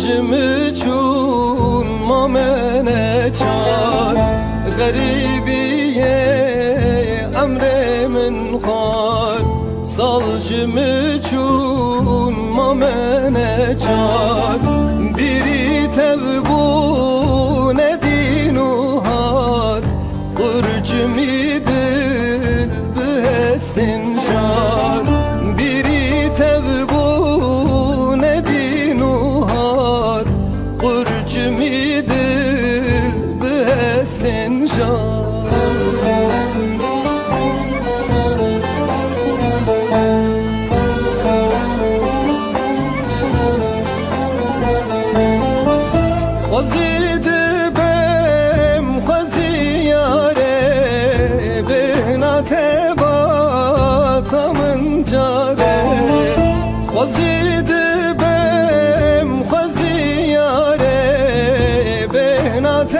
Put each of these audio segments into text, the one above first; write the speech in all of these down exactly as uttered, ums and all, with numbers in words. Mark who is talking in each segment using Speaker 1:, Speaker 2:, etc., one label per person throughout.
Speaker 1: قرجم چون مامنه چار غریبی امر من خار سالجم چون مامنه چار بیری تبون دین و هار قرجمی دل بهستن شار بیری تبون دین و هار قرجمی دل بهستن شار خوزید بم خوزی یاره بهنات باتمن جاره خوزید بم خوزی یاره بهنات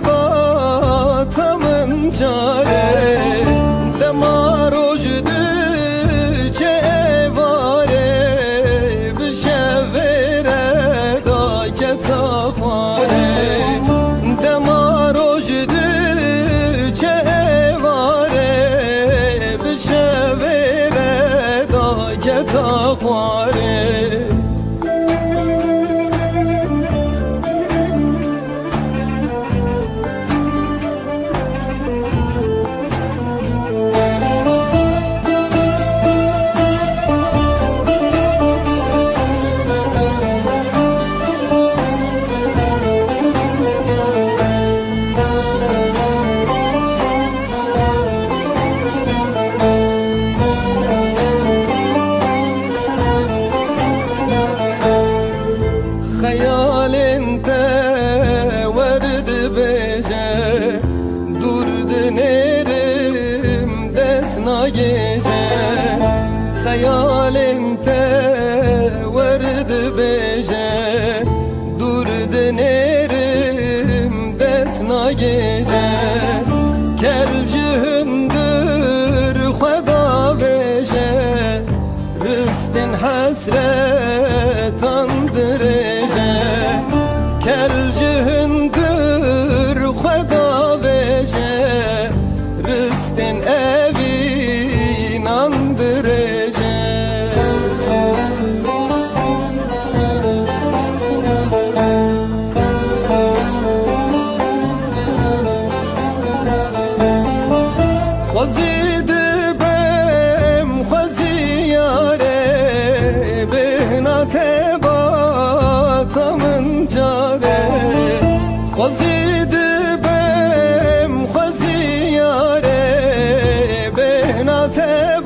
Speaker 1: باتمن جاره دمارو جدو چه واره بشوره دا کتافاره دمارو جدو چه واره بشوره دا کتافاره خیال انت ورد بجه دورد نرم دست ناگجه خیال انت ورد بجه دورد نرم دست ناگجه کل جهندر خدا بجه رستن حسرتان درجه کل جهندر خدا بشه رستن اوینان درجه خوزید بم خوزی یاره بهنات باتمن جاره خوزید بم خوزی یاره بهنات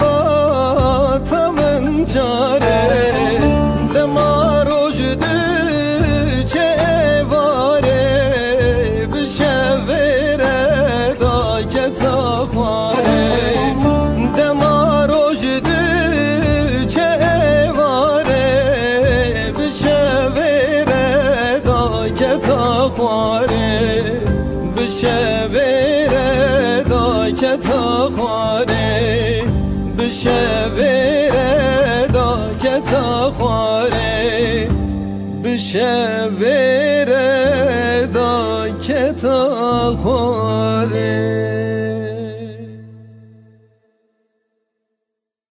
Speaker 1: باتمن جاره دمارو جدو چه واره بشوره دا کتافاره دمارو جدو چه واره بشوره دا کتافاره بشوره دا کتافاره بشوره دا کتافاره بشوره دا کتافاره